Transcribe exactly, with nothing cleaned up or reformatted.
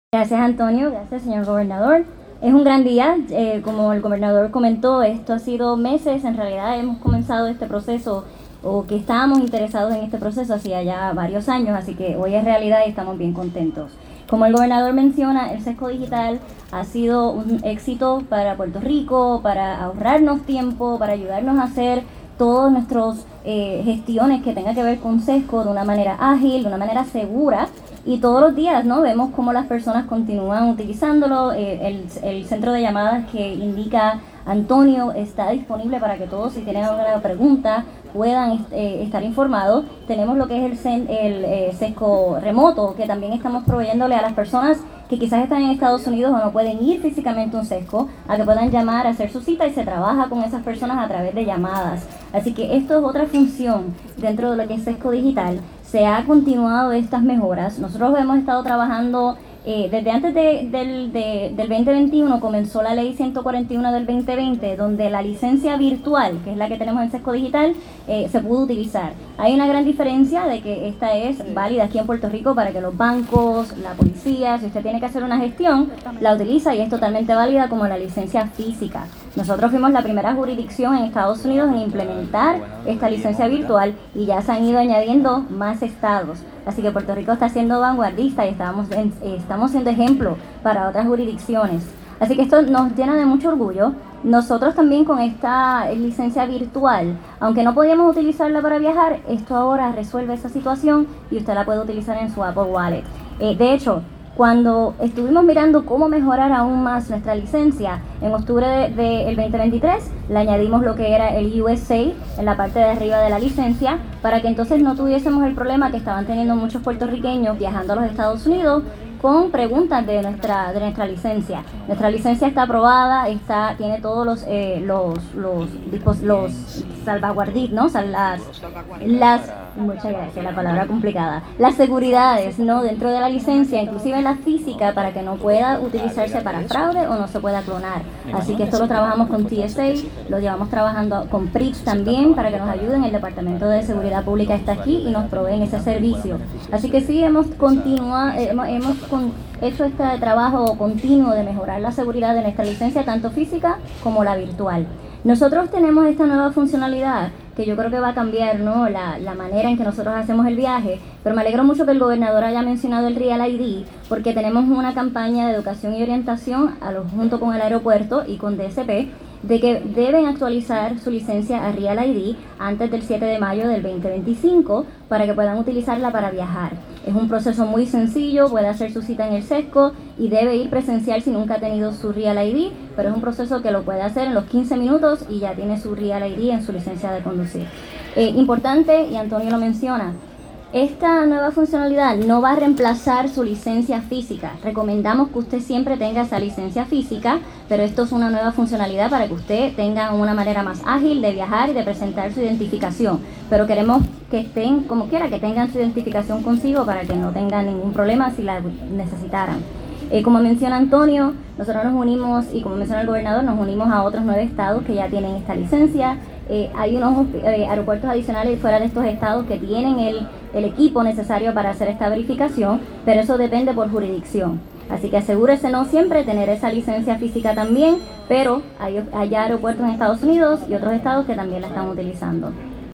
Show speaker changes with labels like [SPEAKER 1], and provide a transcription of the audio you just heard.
[SPEAKER 1] Gracias, Antonio. Gracias, señor gobernador. Es un gran día. Eh, como el gobernador comentó, esto ha sido meses. En realidad hemos comenzado este proceso, o que estábamos interesados en este proceso hacía ya varios años, así que hoy es realidad y estamos bien contentos. Como el gobernador menciona, el Sesco Digital ha sido un éxito para Puerto Rico, para ahorrarnos tiempo, para ayudarnos a hacer todas nuestras eh, gestiones que tengan que ver con Sesco de una manera ágil, de una manera segura. Y todos los días, ¿no?, vemos cómo las personas continúan utilizándolo. Eh, el, el centro de llamadas que indica Antonio está disponible para que todos, si tienen alguna pregunta, puedan eh, estar informados. Tenemos lo que es el, el eh, Sesco remoto, que también estamos proveyéndole a las personas que quizás están en Estados Unidos o no pueden ir físicamente a un Sesco, a que puedan llamar, hacer su cita, y se trabaja con esas personas a través de llamadas. Así que esto es otra función dentro de lo que es Sesco Digital. Se ha continuado estas mejoras. Nosotros hemos estado trabajando eh, desde antes de, del, de, del veinte veintiuno. Comenzó la ley ciento cuarenta y uno del veinte veinte, donde la licencia virtual, que es la que tenemos en Sesco Digital, eh, se pudo utilizar. Hay una gran diferencia de que esta es válida aquí en Puerto Rico para que los bancos, la policía, si usted tiene que hacer una gestión, la utiliza, y es totalmente válida como la licencia física. Nosotros fuimos la primera jurisdicción en Estados Unidos en implementar esta licencia virtual, y ya se han ido añadiendo más estados. Así que Puerto Rico está siendo vanguardista y estamos, en, estamos siendo ejemplo para otras jurisdicciones. Así que esto nos llena de mucho orgullo. Nosotros también con esta licencia virtual, aunque no podíamos utilizarla para viajar, esto ahora resuelve esa situación y usted la puede utilizar en su Apple Wallet. Eh, de hecho, cuando estuvimos mirando cómo mejorar aún más nuestra licencia, en octubre del de, de veinte veintitrés le añadimos lo que era el U S A en la parte de arriba de la licencia, para que entonces no tuviésemos el problema que estaban teniendo muchos puertorriqueños viajando a los Estados Unidos con preguntas de nuestra de nuestra licencia. Nuestra licencia está aprobada, está tiene todos los eh, los los los, los salvaguardis, ¿no? O sea, las las muchas gracias, la palabra complicada. Las seguridades, ¿no?, dentro de la licencia, inclusive la física, para que no pueda utilizarse para fraude o no se pueda clonar. Así que esto lo trabajamos con T S A, lo llevamos trabajando con P R I X también, para que nos ayuden. El Departamento de Seguridad Pública está aquí y nos proveen ese servicio. Así que sí, hemos continuado, hemos, hemos con, hecho este trabajo continuo de mejorar la seguridad de nuestra licencia, tanto física como la virtual. Nosotros tenemos esta nueva funcionalidad que yo creo que va a cambiar, ¿no?, la, la manera en que nosotros hacemos el viaje, pero me alegro mucho que el gobernador haya mencionado el Real I D, porque tenemos una campaña de educación y orientación a lo, junto con el aeropuerto y con D S P, de que deben actualizar su licencia a Real I D antes del siete de mayo del veinte veinticinco para que puedan utilizarla para viajar. Es un proceso muy sencillo, puede hacer su cita en el Sesco y debe ir presencial si nunca ha tenido su Real I D, pero es un proceso que lo puede hacer en los quince minutos y ya tiene su Real I D en su licencia de conducir. Eh, importante, y Antonio lo menciona, esta nueva funcionalidad no va a reemplazar su licencia física. Recomendamos que usted siempre tenga esa licencia física, pero esto es una nueva funcionalidad para que usted tenga una manera más ágil de viajar y de presentar su identificación. Pero queremos que estén, como quiera, que tengan su identificación consigo para que no tengan ningún problema si la necesitaran. Eh, como menciona Antonio, nosotros nos unimos, y como menciona el gobernador, nos unimos a otros nueve estados que ya tienen esta licencia. Eh, hay unos eh, aeropuertos adicionales fuera de estos estados que tienen el, el equipo necesario para hacer esta verificación, pero eso depende por jurisdicción. Así que asegúrese no siempre tener esa licencia física también, pero hay, hay aeropuertos en Estados Unidos y otros estados que también la están utilizando.